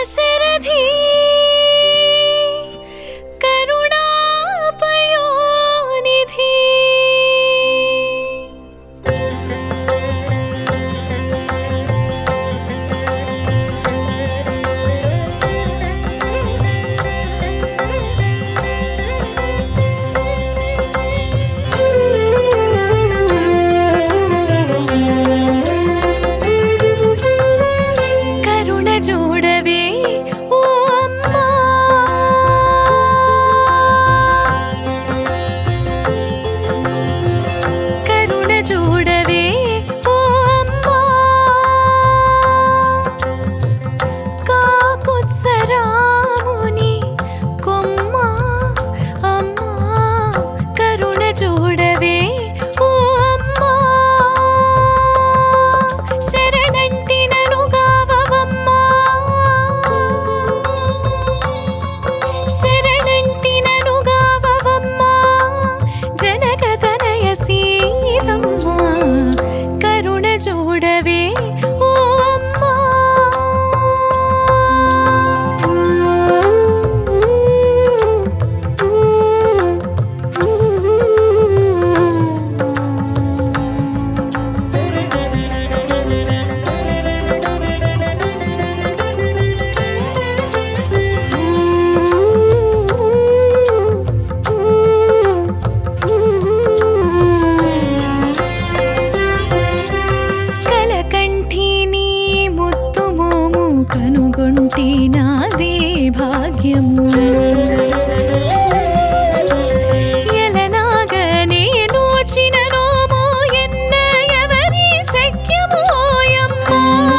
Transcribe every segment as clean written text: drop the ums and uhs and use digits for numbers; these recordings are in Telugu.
దాశరథి కరుణాపయోనిధి కనుగొంటి నాదే భాగ్యము ఎలనాగనే నోచిన నోము ఎన్న ఎవరి శక్యము ఓయమ్మ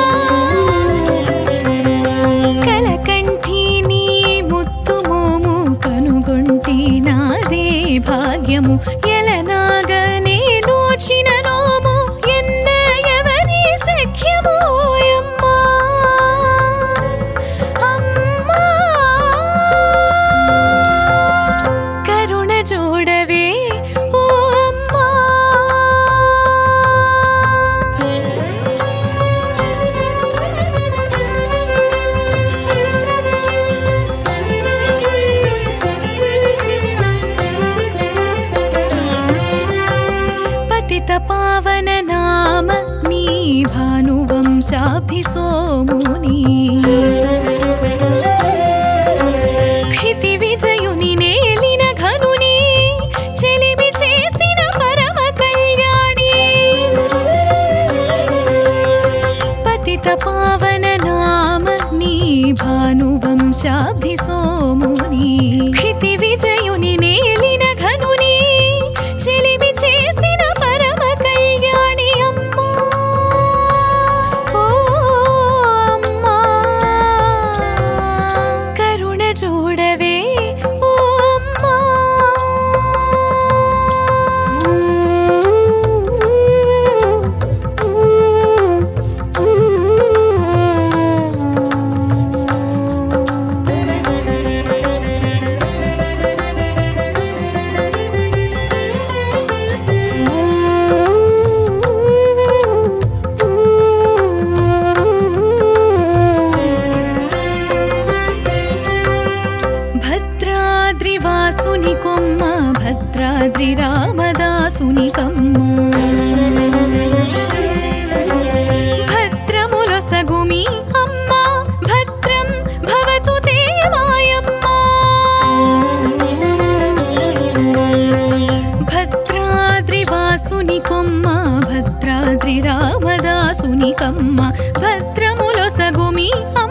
కలకంఠి నీ ముత్తు మోము కనుగొంటి నాదే భాగ్యము ఎలనాగనే నోచిన నోము ఎన్న ఎవరి శక్యము పావన నామ నీ భానువంశాభిసోముని క్షితి విజయుని నేలిన ఘనుని చెలిమి చేసిన పరమ కళ్యాణి పతిత పావన నామ నీ భానువంశాభిసోముని క్షితి విజయుని నేలిన ఘనుని చెలిమి చేసిన భద్రాద్రివాసుని కొమ్మ భద్రాద్రి రామదాసుని కమ్మ భద్రములొసగుమి అమ్మ భద్రం భవతు తే మాయమ్మ భద్రాద్రివాసుని కొమ్మ భద్రాద్రి రామదాసుని కమ్మ భద్రములొసగుమి